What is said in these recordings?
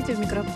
Говорите в микрофон.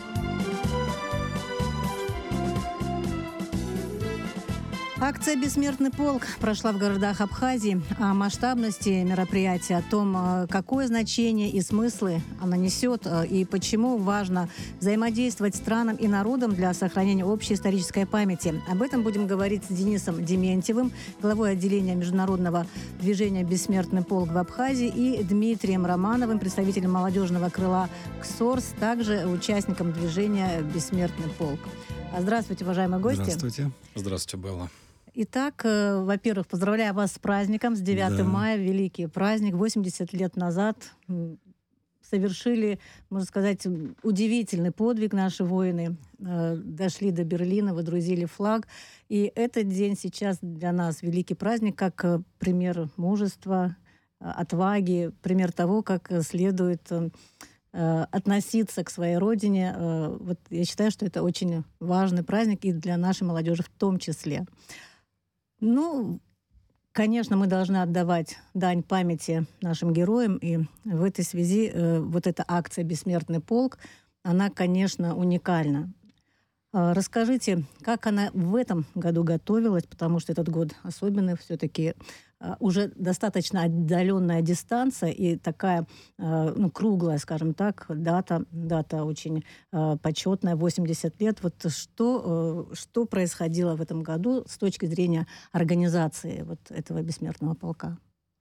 Акция «Бессмертный полк» прошла в городах Абхазии. О масштабности мероприятия, о том, какое значение и смыслы она несет, и почему важно взаимодействовать странам и народам для сохранения общей исторической памяти. Об этом будем говорить с Денисом Дементьевым, главой отделения международного движения «Бессмертный полк» в Абхазии, и Дмитрием Романовым, представителем молодежного крыла «КСОРС», также участником движения «Бессмертный полк». Здравствуйте, уважаемые гости. Здравствуйте. Здравствуйте, Белла. Итак, во-первых, поздравляю вас с праздником, с 9 мая, великий праздник. 80 лет назад совершили, можно сказать, удивительный подвиг наши воины. Дошли до Берлина, водрузили флаг. И этот день сейчас для нас великий праздник, как пример мужества, отваги, пример того, как следует относиться к своей родине. Вот я считаю, что это очень важный праздник и для нашей молодежи в том числе. Ну, конечно, мы должны отдавать дань памяти нашим героям, и в этой связи вот эта акция «Бессмертный полк», она, конечно, уникальна. Расскажите, как она в этом году готовилась, потому что этот год особенный, все-таки уже достаточно отдаленная дистанция и такая, круглая, скажем так, дата очень почетная, 80 лет. Вот что происходило в этом году с точки зрения организации вот этого бессмертного полка?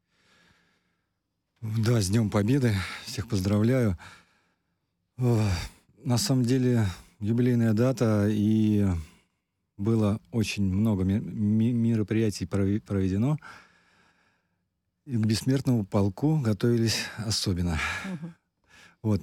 Да, с Днем Победы. Всех поздравляю. На самом деле юбилейная дата, и было очень много мероприятий проведено. И к бессмертному полку готовились особенно. Вот,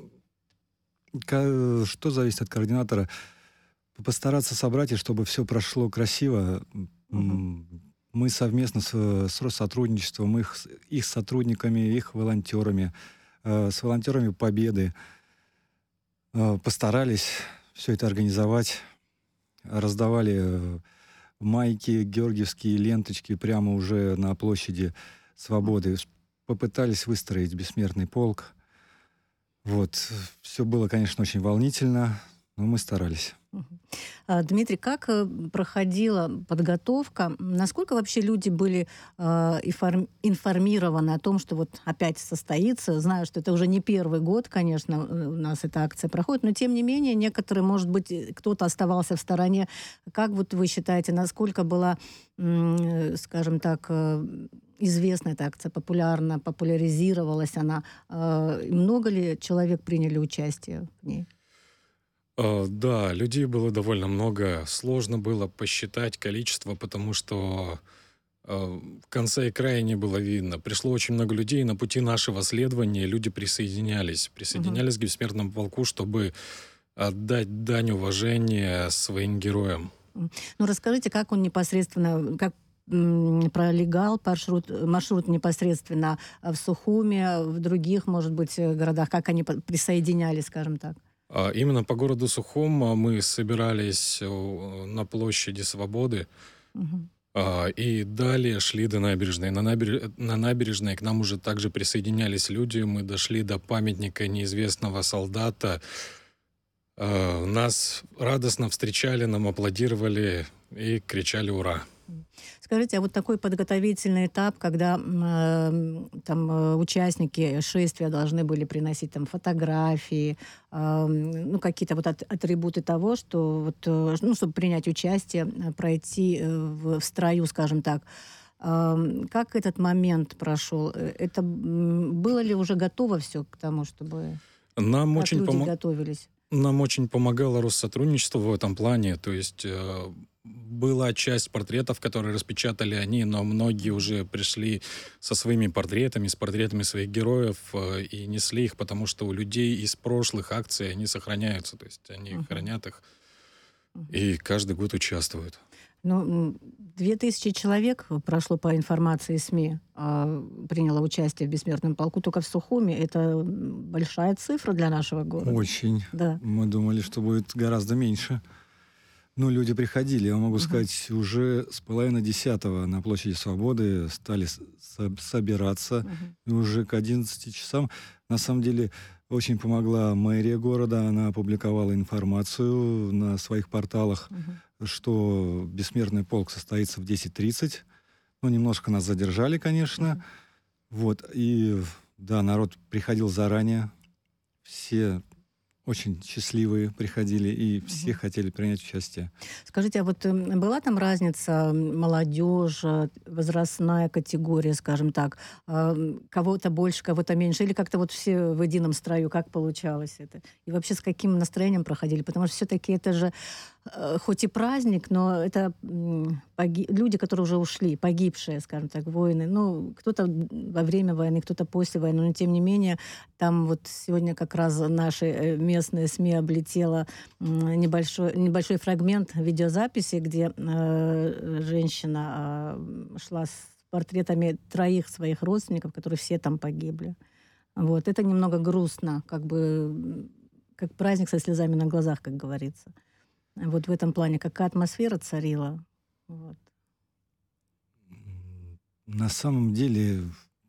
что зависит от координатора? Постараться собрать, и чтобы все прошло красиво. Мы совместно с Россотрудничеством, их сотрудниками, их волонтерами, с волонтерами Победы постарались все это организовать. Раздавали майки, георгиевские ленточки прямо уже на площади Свободы. Попытались выстроить бессмертный полк. Вот. Все было, конечно, очень волнительно, но мы старались. Дмитрий, как проходила подготовка? Насколько вообще люди были информированы о том, что вот опять состоится? Знаю, что это уже не первый год, конечно, у нас эта акция проходит, но тем не менее, некоторые, может быть, кто-то оставался в стороне. Как вот вы считаете, насколько была, скажем так, известна эта акция, популяризировалась она? Много ли человек приняли участие в ней? Да, людей было довольно много. Сложно было посчитать количество, потому что конца и края не было видно. Пришло очень много людей. На пути нашего следования люди присоединялись к бессмертному полку, чтобы отдать дань уважения своим героям. Расскажите, как он непосредственно, как пролегал маршрут непосредственно в Сухуме, в других, может быть, городах, как они присоединялись, скажем так? Именно по городу Сухум мы собирались на площади Свободы и далее шли до набережной. На набережной к нам уже также присоединялись люди. Мы дошли до памятника неизвестного солдата. Нас радостно встречали, нам аплодировали и кричали «Ура!». Скажите, а вот такой подготовительный этап, когда участники шествия должны были приносить фотографии, какие-то вот атрибуты того, что чтобы принять участие, пройти в строю, скажем так. Как этот момент прошел? Это было ли уже готово все к тому, чтобы люди готовились? Нам очень помогало Россотрудничество в этом плане, то есть была часть портретов, которые распечатали они, но многие уже пришли со своими портретами, с портретами своих героев и несли их, потому что у людей из прошлых акций они сохраняются, то есть они хранят их и каждый год участвуют. 2000 человек прошло по информации СМИ, приняло участие в бессмертном полку только в Сухуме. Это большая цифра для нашего города. Очень. Да. Мы думали, что будет гораздо меньше. Ну, люди приходили, я могу Мгм. сказать, уже с половины 10 на площади Свободы стали собираться, Мгм. и уже к 11 часам, на самом деле, очень помогла мэрия города, она опубликовала информацию на своих порталах, Мгм. что бессмертный полк состоится в 10:30. Ну, немножко нас задержали, конечно. Мгм. Вот, и да, народ приходил заранее, все очень счастливые приходили, и все Мгм. хотели принять участие. Скажите, а вот была там разница, молодежь, возрастная категория, скажем так, кого-то больше, кого-то меньше, или как-то вот все в едином строю, как получалось это? И вообще с каким настроением проходили? Потому что все-таки это же хоть и праздник, но это люди, которые уже ушли, погибшие, скажем так, воины. Ну, кто-то во время войны, кто-то после войны, но тем не менее, там вот сегодня как раз наши местные СМИ облетело небольшой фрагмент видеозаписи, где женщина шла с портретами троих своих родственников, которые все там погибли. Вот. Это немного грустно, как бы как праздник со слезами на глазах, как говорится. Вот в этом плане какая атмосфера царила. Вот. На самом деле,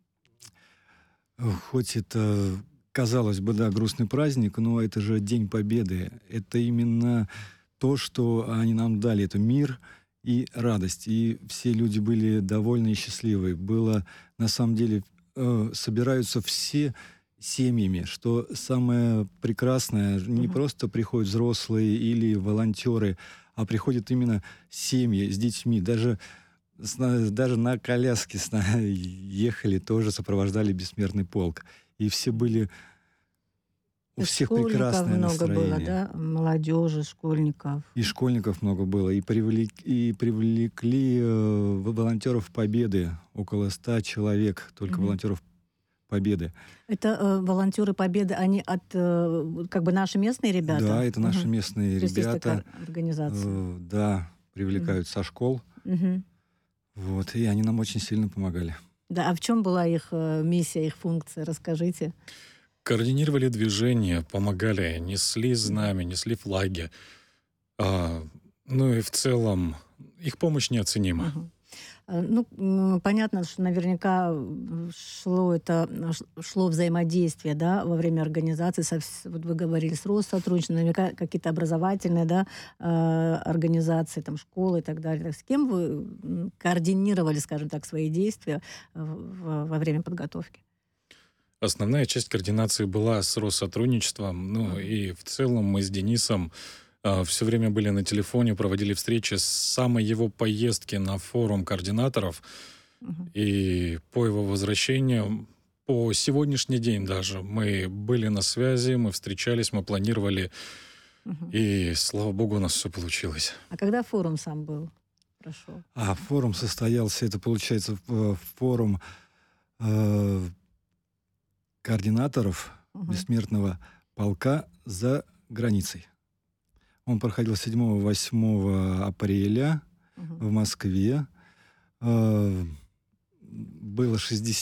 хоть это, казалось бы, да, грустный праздник, но это же День Победы. Это именно то, что они нам дали. Это мир и радость. И все люди были довольны и счастливы. Было, на самом деле, собираются все семьями, что самое прекрасное, не Мгм. просто приходят взрослые или волонтеры, а приходят именно семьи с детьми. Даже на коляске ехали, тоже сопровождали бессмертный полк. И все были, у И всех школьников прекрасное много было, настроение. да? Молодежи, школьников. И школьников много было, и привлекли волонтеров Победы, около 100 человек, только Мгм. волонтеров Победы. Это волонтеры Победы, они от как бы наши местные ребята? Да, это наши Мгм. местные То есть есть такая ребята, организация. да, Мгм. привлекают со школ, Мгм. вот, и они нам очень сильно помогали. Да, а в чем была их миссия, их функция? Расскажите. Координировали движение, помогали, несли Мгм. знамя, несли флаги. А, ну и в целом их помощь неоценима. Мгм. Ну, понятно, что наверняка шло взаимодействие, да, во время организации. Вот вы говорили, с Россотрудничеством, наверняка какие-то образовательные, да, организации, там, школы и так далее. С кем вы координировали, скажем так, свои действия во время подготовки? Основная часть координации была с Россотрудничеством. Ну Мгм. и в целом мы с Денисом все время были на телефоне, проводили встречи с самой его поездки на форум координаторов. Мгм. И по его возвращению, по сегодняшний день даже, мы были на связи, мы встречались, мы планировали, Мгм. и, слава богу, у нас все получилось. А когда форум сам был? Прошел? А форум состоялся, это получается форум э, координаторов Мгм. бессмертного полка за границей. Он проходил 7-8 апреля Мгм. в Москве. Э, Было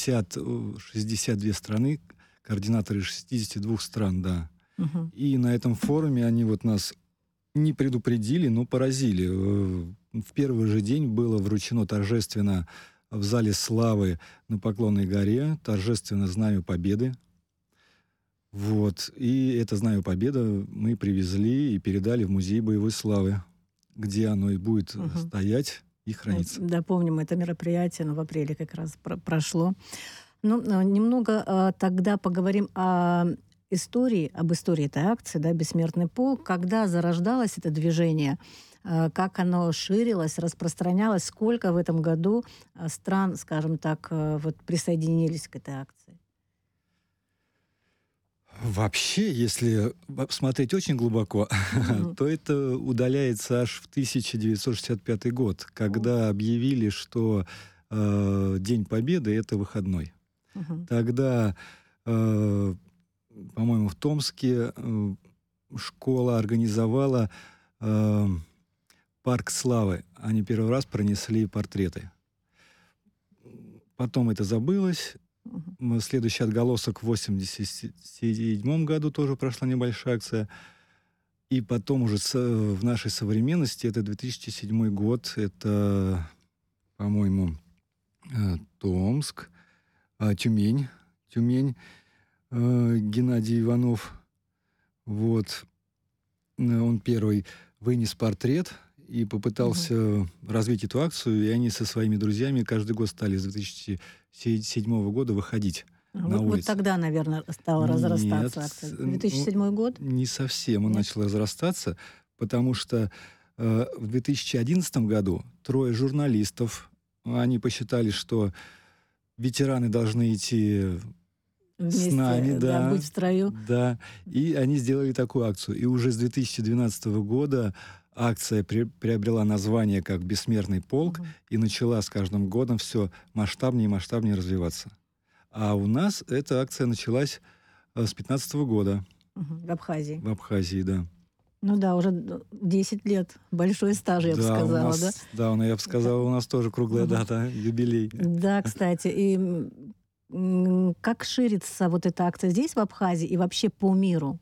62 страны, координаторы из 62 стран, да. Мгм. И на этом форуме они вот нас не предупредили, но поразили. В первый же день было вручено торжественно в зале славы на Поклонной горе торжественно Знамя Победы. Вот. И это Знамя Победы мы привезли и передали в Музей боевой славы, где оно и будет Мгм. стоять и храниться. Да, помним это мероприятие, но в апреле как раз прошло. Ну, немного тогда поговорим об истории этой акции, да, «Бессмертный полк». Когда зарождалось это движение, как оно ширилось, распространялось, сколько в этом году стран, скажем так, вот присоединились к этой акции? Вообще, если смотреть очень глубоко, Мгм. то это удаляется аж в 1965 год, О. когда объявили, что День Победы — это выходной. Мгм. Тогда, э, по-моему, в Томске школа организовала э, парк славы. Они первый раз пронесли портреты. Потом это забылось. Мгм. Следующий отголосок в 1987 году тоже прошла небольшая акция. И потом уже в нашей современности это 2007 год, это, по-моему, Томск, Тюмень, Геннадий Иванов. Вот. Он первый вынес портрет и попытался развить эту акцию, и они со своими друзьями каждый год стали с 2007 года выходить на улицу. Вот тогда, наверное, стала разрастаться акция. 2007 год? Не совсем он начал разрастаться, потому что в 2011 году 3 журналистов, они посчитали, что ветераны должны идти вместе, с нами, да, быть в строю. Да, и они сделали такую акцию. И уже с 2012 года акция приобрела название как «Бессмертный полк» и начала с каждым годом все масштабнее и масштабнее развиваться. А у нас эта акция началась с 2015 года. В Абхазии. В Абхазии, да. Ну да, уже 10 лет. Большой стаж, я бы сказала, да? Да, я бы сказала, у нас тоже круглая дата, юбилей. Да, кстати. И как ширится вот эта акция здесь, в Абхазии, и вообще по миру?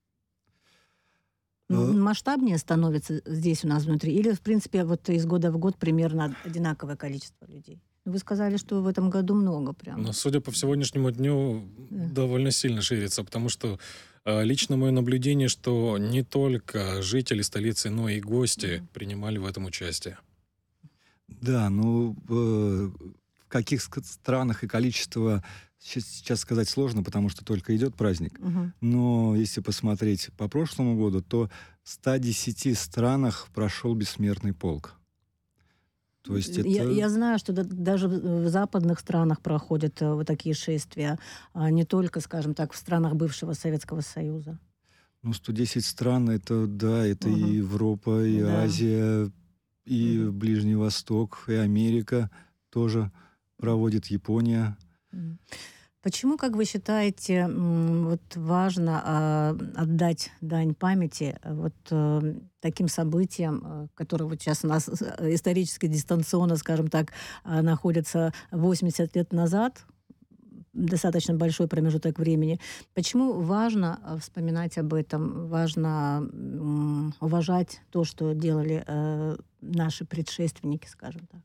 Масштабнее становится здесь у нас внутри? Или, в принципе, вот из года в год примерно одинаковое количество людей? Вы сказали, что в этом году много прям. Но, судя по сегодняшнему дню, довольно сильно ширится, потому что лично мое наблюдение, что не только жители столицы, но и гости принимали в этом участие. Да, в каких странах и количество сейчас сказать сложно, потому что только идет праздник. Но если посмотреть по прошлому году, то в 110 странах прошел бессмертный полк. То есть это... я знаю, что даже в западных странах проходят вот такие шествия, а не только, скажем так, в странах бывшего Советского Союза. 110 стран, это, да, это и Европа, и Азия, и Ближний Восток, и Америка тоже проводит, Япония. Почему, как вы считаете, вот важно отдать дань памяти вот таким событиям, которые вот сейчас у нас исторически дистанционно, скажем так, находятся 80 лет назад, достаточно большой промежуток времени. Почему важно вспоминать об этом, важно уважать то, что делали наши предшественники, скажем так?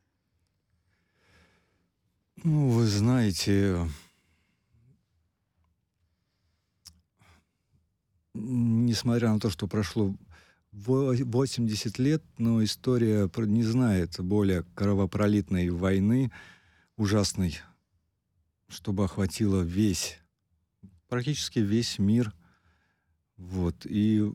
Вы знаете, несмотря на то, что прошло 80 лет, но история не знает более кровопролитной войны, ужасной, чтобы охватила практически весь мир. Вот. И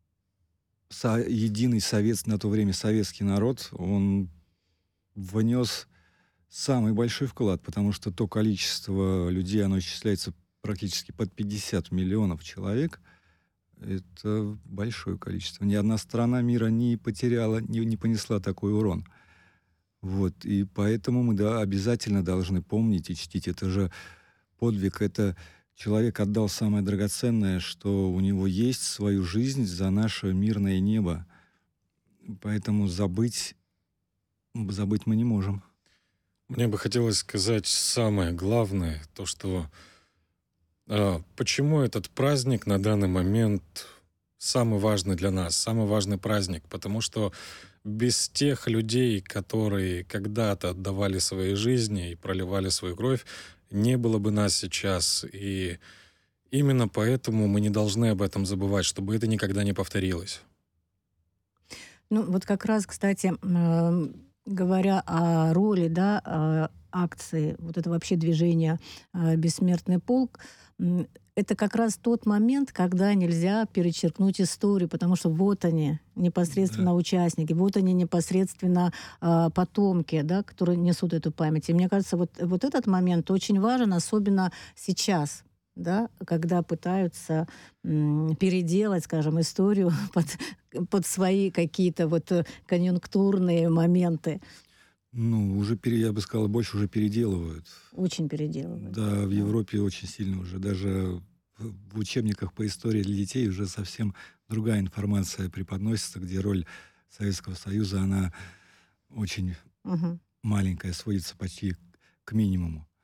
единый на то время советский народ, он внес самый большой вклад, потому что то количество людей, оно исчисляется практически под 50 миллионов человек. Это большое количество. Ни одна страна мира не потеряла, не понесла такой урон. Вот. И поэтому мы обязательно должны помнить и чтить. Это же подвиг, это человек отдал самое драгоценное, что у него есть, свою жизнь за наше мирное небо. Поэтому забыть мы не можем. Мне бы хотелось сказать самое главное, то, что почему этот праздник на данный момент самый важный для нас, самый важный праздник, потому что без тех людей, которые когда-то отдавали свои жизни и проливали свою кровь, не было бы нас сейчас. И именно поэтому мы не должны об этом забывать, чтобы это никогда не повторилось. Вот как раз, кстати, говоря о роли, акции, вот это вообще движение «Бессмертный полк», это как раз тот момент, когда нельзя перечеркнуть историю, потому что вот они, непосредственно участники, вот они непосредственно потомки, которые несут эту память. И мне кажется, вот этот момент очень важен, особенно сейчас, когда пытаются переделать, скажем, историю под свои какие-то конъюнктурные моменты. Уже, я бы сказал, больше уже переделывают. Очень переделывают. Да, в Европе очень сильно уже. Даже в учебниках по истории для детей уже совсем другая информация преподносится, где роль Советского Союза, она очень маленькая, сводится почти к минимуму.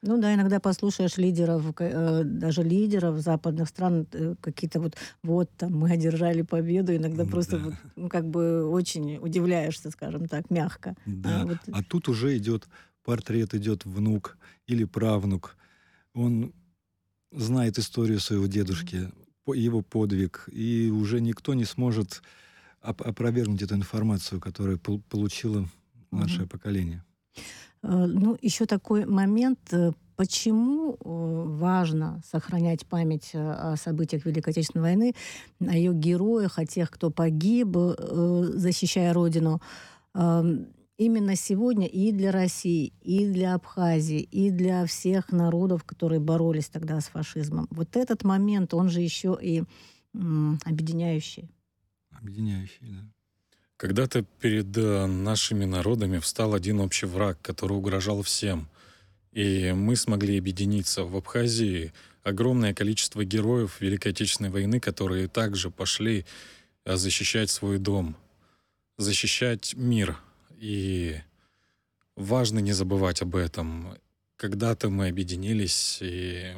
Ну да, иногда послушаешь лидеров, даже лидеров западных стран, какие-то вот там мы одержали победу, иногда просто Да, как бы очень удивляешься, скажем так, мягко. да. Вот. А тут уже идет портрет, идет внук или правнук. Он знает историю своего дедушки, его подвиг, и уже никто не сможет опровергнуть эту информацию, которую получило Мгм. наше поколение. Ну, еще такой момент, почему важно сохранять память о событиях Великой Отечественной войны, о ее героях, о тех, кто погиб, защищая Родину. Именно сегодня и для России, и для Абхазии, и для всех народов, которые боролись тогда с фашизмом. Вот этот момент, он же еще и объединяющий. Объединяющий, да. Когда-то перед нашими народами встал один общий враг, который угрожал всем. И мы смогли объединиться. В Абхазии огромное количество героев Великой Отечественной войны, которые также пошли защищать свой дом, защищать мир. И важно не забывать об этом. Когда-то мы объединились, и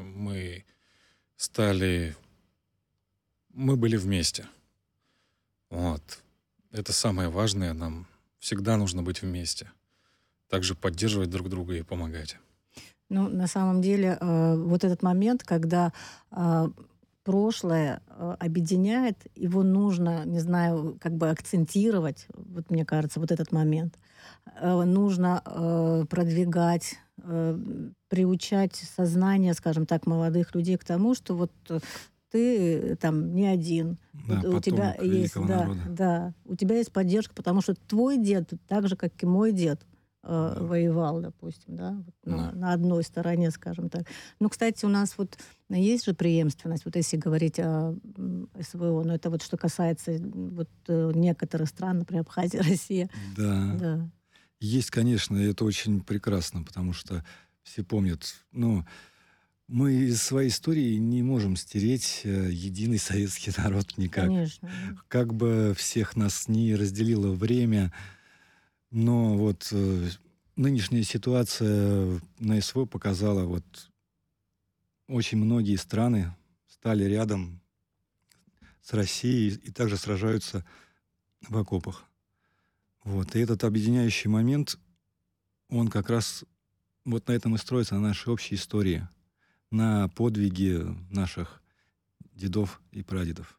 мы были вместе. Вот. Это самое важное. Нам всегда нужно быть вместе. Также поддерживать друг друга и помогать. Ну, на самом деле, вот этот момент, когда прошлое объединяет, его нужно, не знаю, как бы акцентировать, вот мне кажется, вот этот момент. Нужно продвигать, приучать сознание, скажем так, молодых людей к тому, что вот ты там не один. Да, Вот у тебя потомок есть, великого да, народа. да, у тебя есть поддержка, потому что твой дед, так же, как и мой дед, Да, воевал, допустим, да, вот да. на одной стороне, скажем так. Ну, кстати, у нас вот есть же преемственность, вот если говорить о СВО, но это вот что касается вот некоторых стран, например, Абхазия, Россия, Да. да. Есть, конечно, и это очень прекрасно, потому что все помнят, ну, мы из своей истории не можем стереть единый советский народ никак. Конечно, да. Как бы всех нас не разделило время, но вот нынешняя ситуация на СВО показала, вот очень многие страны стали рядом с Россией и также сражаются в окопах. Вот. И этот объединяющий момент, он как раз вот на этом и строится, на нашей общей истории, на подвиге наших дедов и прадедов.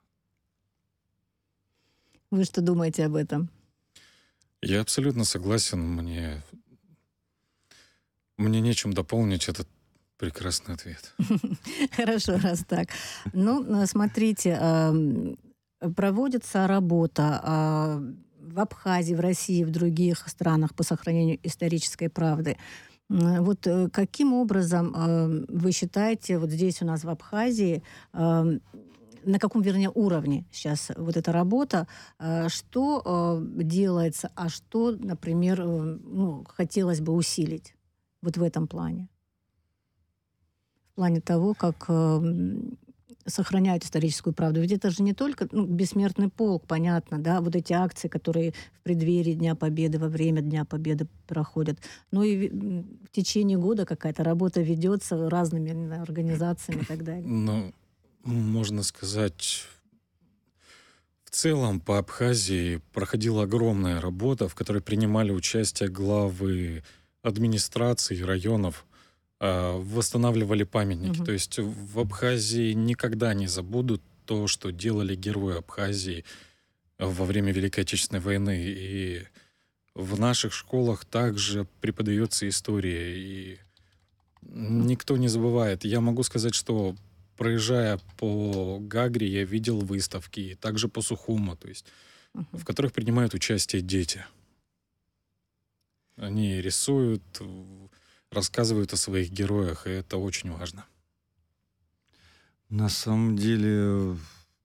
Вы что думаете об этом? Я абсолютно согласен. Мне нечем дополнить этот прекрасный ответ. Хорошо, раз так. Ну, смотрите, проводится работа в Абхазии, в России, в других странах по сохранению исторической правды. Вот каким образом вы считаете, вот здесь у нас в Абхазии, на каком, вернее, уровне сейчас вот эта работа, что делается, а что, например, ну, хотелось бы усилить вот в этом плане? В плане того, как сохраняют историческую правду. Ведь это же не только бессмертный полк, понятно, да, вот эти акции, которые в преддверии Дня Победы, во время Дня Победы проходят. Но и в течение года какая-то работа ведется разными организациями и так далее. Ну, можно сказать, в целом по Абхазии проходила огромная работа, в которой принимали участие главы администраций районов, восстанавливали памятники. То есть в Абхазии никогда не забудут то, что делали герои Абхазии во время Великой Отечественной войны. И в наших школах также преподается история, и никто не забывает. Я могу сказать, что проезжая по Гагре, я видел выставки, и также по Сухуму, то есть, в которых принимают участие дети. Они рисуют, рассказывают о своих героях, и это очень важно. На самом деле,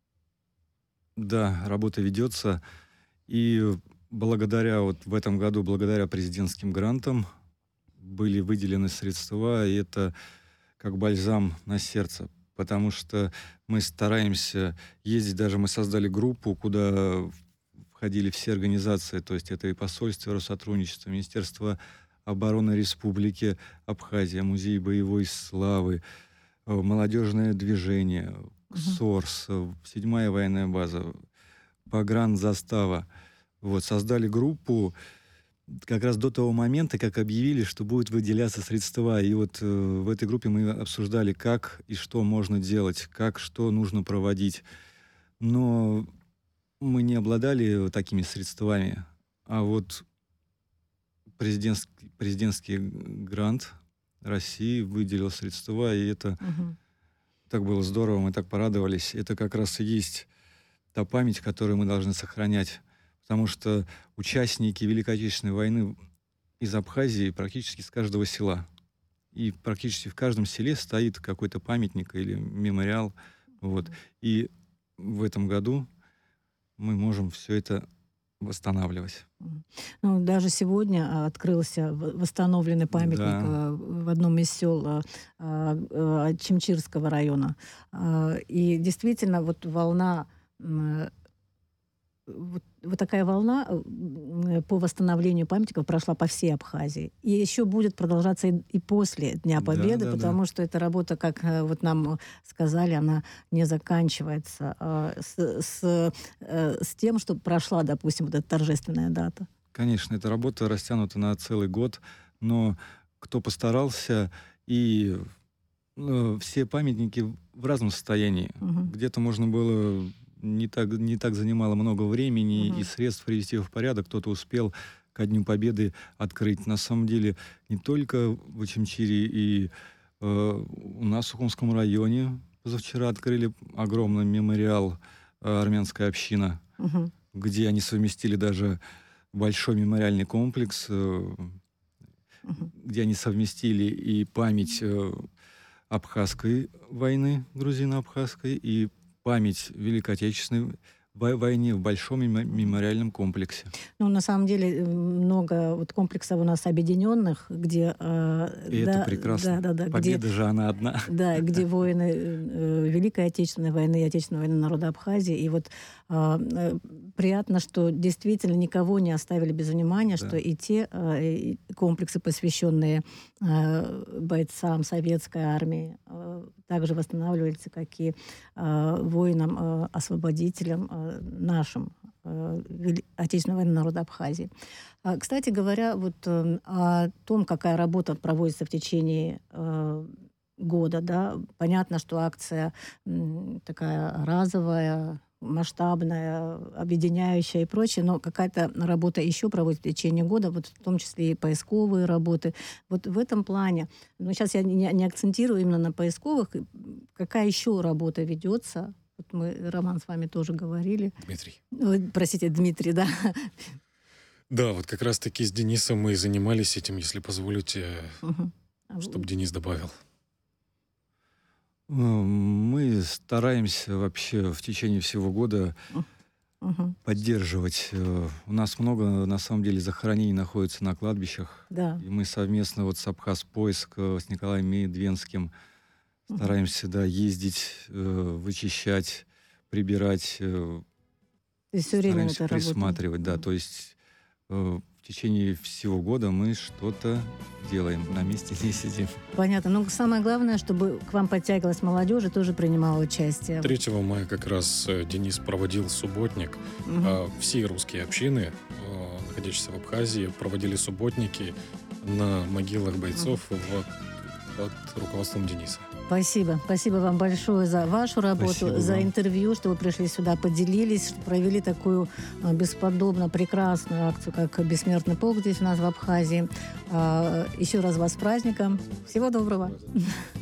да, работа ведется. И благодаря вот в этом году, благодаря президентским грантам, были выделены средства, и это как бальзам на сердце. Потому что мы стараемся ездить, даже мы создали группу, куда входили все организации, то есть это и посольство, Россотрудничество, Министерство обороны Республики Абхазия, Музей боевой славы, молодежное движение, КСОРС, 7-я военная база, погранзастава. Вот, создали группу как раз до того момента, как объявили, что будут выделяться средства. И вот в этой группе мы обсуждали, как и что можно делать, как что нужно проводить. Но мы не обладали такими средствами. А вот президентский грант России выделил средства, и это так было здорово, мы так порадовались. Это как раз и есть та память, которую мы должны сохранять. Потому что участники Великой Отечественной войны из Абхазии практически с каждого села. И практически в каждом селе стоит какой-то памятник или мемориал. Вот. И в этом году мы можем все это восстанавливать. Ну, даже сегодня открылся восстановленный памятник в одном из сел Чемчирского района. И действительно, вот волна... Вот такая волна по восстановлению памятников прошла по всей Абхазии. И еще будет продолжаться и после Дня Победы, потому что эта работа, как вот нам сказали, она не заканчивается с тем, что прошла, допустим, вот эта торжественная дата. Конечно, эта работа растянута на целый год, но кто постарался, и все памятники в разном состоянии. Где-то можно было... Не так занимало много времени и средств привести его в порядок. Кто-то успел ко Дню Победы открыть. На самом деле, не только в Очимчире, и у нас в Сухумском районе позавчера открыли огромный мемориал «Армянская община», где они совместили даже большой мемориальный комплекс, где они совместили и память абхазской войны, грузино-абхазской, и память Великой Отечественной войне в большом мемориальном комплексе. Ну, на самом деле, много вот комплексов у нас объединенных, где... И это прекрасно. Победа же она одна. Да, где воины Великой Отечественной войны и Отечественной войны народа Абхазии. И вот приятно, что действительно никого не оставили без внимания, что и те комплексы, посвященные бойцам советской армии, также восстанавливаются, как и воинам-освободителям нашим Отечественной войны народа Абхазии. Кстати говоря, вот о том, какая работа проводится в течение года, да, понятно, что акция такая разовая, масштабная, объединяющая и прочее, но какая-то работа еще проводится в течение года, вот в том числе и поисковые работы. Вот в этом плане, но сейчас я не акцентирую именно на поисковых, какая еще работа ведется. Вот мы, Роман, с вами тоже говорили. Дмитрий. Простите, Дмитрий, да. Да, вот как раз-таки с Денисом мы и занимались этим, если позволите, чтобы Денис добавил. Мы стараемся вообще в течение всего года поддерживать. У нас много, на самом деле, захоронений находится на кладбищах. Да. И мы совместно вот с Абхазпоиск, с Николаем Медвенским стараемся, ездить, вычищать, прибирать. То есть все время это присматривать, да. То есть в течение всего года мы что-то делаем, на месте не сидим. Понятно. Но самое главное, чтобы к вам подтягивалась молодежь и тоже принимала участие. 3 мая как раз Денис проводил субботник. Все русские общины, находящиеся в Абхазии, проводили субботники на могилах бойцов под руководством Дениса. Спасибо. Спасибо вам большое за вашу работу, за интервью, что вы пришли сюда, поделились, что провели такую бесподобно прекрасную акцию, как «Бессмертный полк» здесь у нас в Абхазии. Еще раз вас с праздником. Всего доброго.